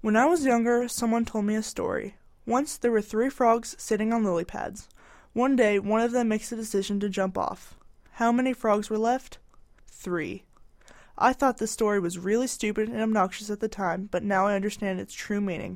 When I was younger, someone told me a story. Once there were 3 frogs sitting on lily pads. One day, one of them makes the decision to jump off. How many frogs were left? 3. I thought this story was really stupid and obnoxious at the time, but now I understand its true meaning.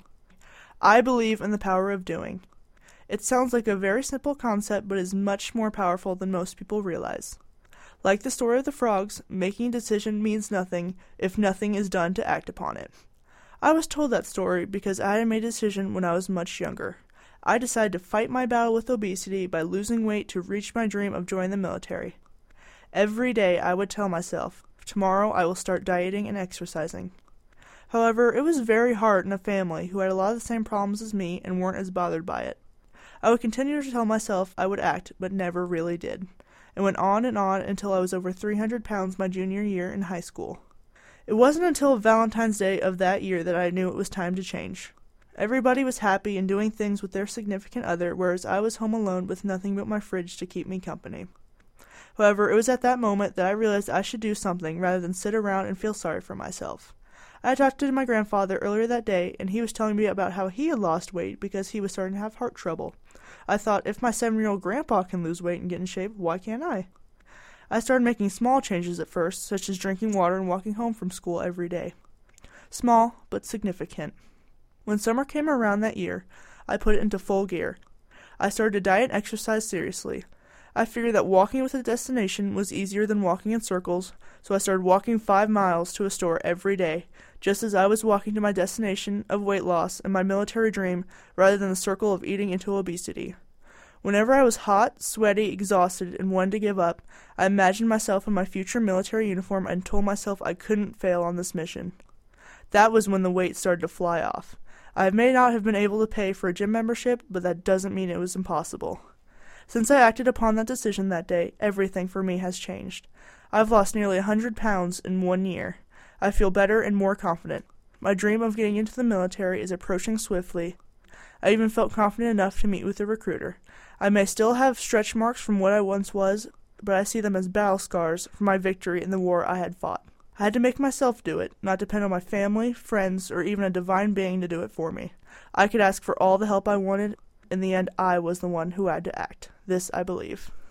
I believe in the power of doing. It sounds like a very simple concept, but is much more powerful than most people realize. Like the story of the frogs, making a decision means nothing if nothing is done to act upon it. I was told that story because I had made a decision when I was much younger. I decided to fight my battle with obesity by losing weight to reach my dream of joining the military. Every day I would tell myself, tomorrow I will start dieting and exercising. However, it was very hard in a family who had a lot of the same problems as me and weren't as bothered by it. I would continue to tell myself I would act, but never really did, and went on until I was over 300 pounds my junior year in high school. It wasn't until Valentine's Day of that year that I knew it was time to change. Everybody was happy and doing things with their significant other, whereas I was home alone with nothing but my fridge to keep me company. However, it was at that moment that I realized I should do something rather than sit around and feel sorry for myself. I talked to my grandfather earlier that day, and he was telling me about how he had lost weight because he was starting to have heart trouble. I thought, if my 7-year-old grandpa can lose weight and get in shape, why can't I? I started making small changes at first, such as drinking water and walking home from school every day. Small, but significant. When summer came around that year, I put it into full gear. I started to diet and exercise seriously. I figured that walking with a destination was easier than walking in circles, so I started walking 5 miles to a store every day, just as I was walking to my destination of weight loss and my military dream rather than the circle of eating into obesity. Whenever I was hot, sweaty, exhausted, and wanted to give up, I imagined myself in my future military uniform and told myself I couldn't fail on this mission. That was when the weight started to fly off. I may not have been able to pay for a gym membership, but that doesn't mean it was impossible. Since I acted upon that decision that day, everything for me has changed. I've lost nearly 100 pounds in 1 year. I feel better and more confident. My dream of getting into the military is approaching swiftly. I even felt confident enough to meet with a recruiter. I may still have stretch marks from what I once was, but I see them as battle scars from my victory in the war I had fought. I had to make myself do it, not depend on my family, friends, or even a divine being to do it for me. I could ask for all the help I wanted. In the end, I was the one who had to act. This I believe.